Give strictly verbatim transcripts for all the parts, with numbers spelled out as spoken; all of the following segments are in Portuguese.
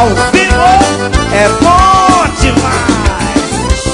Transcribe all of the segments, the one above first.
Ao vivo é bom demais.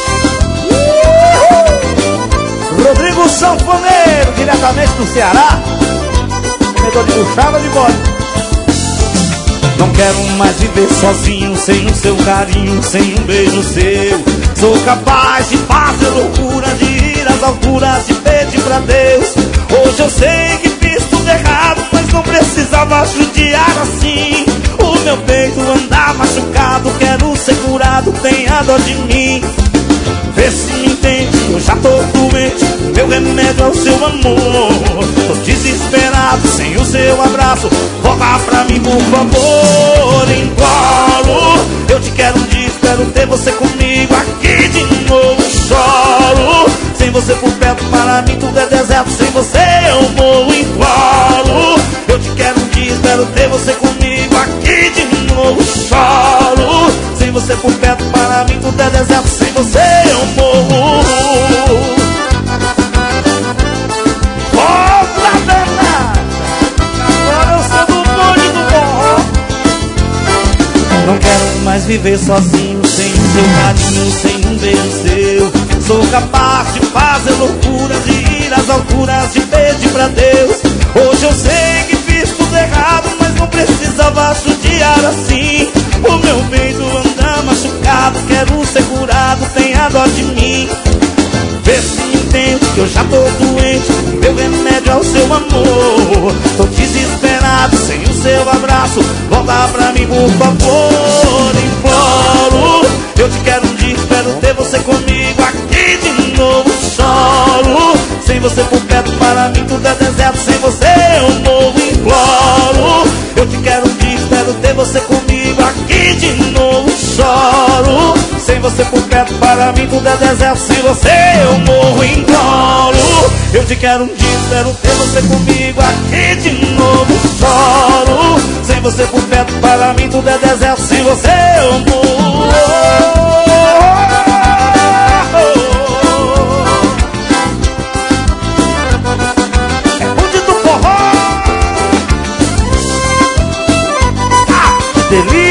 Uhul. Rodrigo Sanfoneiro, diretamente do Ceará. Comedor de buchada de bode. Não quero mais viver sozinho, sem o seu carinho, sem um beijo seu. Sou capaz de fazer loucura, de ir às alturas, de pedir pra Deus. Hoje eu sei que fiz tudo errado, mas não precisava judiar assim. O meu peito anda machucado, quero ser curado, tenha dó de mim. Vê se me entende, eu já tô doente, meu remédio é o seu amor. Tô desesperado, sem o seu abraço, volta pra mim por favor. Imploro, eu te quero um dia, espero ter você comigo aqui de novo. Choro, sem você por perto, para mim tudo é deserto, sem você eu morro. Imploro, eu te quero um dia, espero ter você comigo aqui de novo. Choro, sem você por perto, para mim tudo é deserto, sem você eu morro. Volta, Bernardo, agora eu sou do bonde do forró. Não quero mais viver sozinho, sem o seu carinho, sem um beijo seu. Sou capaz de fazer loucura, de ir às alturas, de pedir pra Deus. Hoje eu sei que fiz tudo errado, mas não precisava judiar assim. O meu peito anda machucado, quero ser curado, tenha dó de mim. Vê se me entende que eu já tô doente, meu remédio é o seu amor. Tô desesperado, sem o seu abraço, volta pra mim por favor. Imploro, eu te quero um dia, espero ter você comigo aqui de novo. Choro, sem você por perto, para mim tudo é deserto, sem você eu morro. Imploro, eu te quero um dia, espero ter você comigo aqui de novo. Choro, sem você por perto, para mim tudo é deserto, sem você eu morro. Imploro, eu te quero um dia, espero ter você comigo aqui de novo. Choro, sem você por perto, para mim tudo é deserto, sem você eu morro. É bonde do forró. Ah, delícia.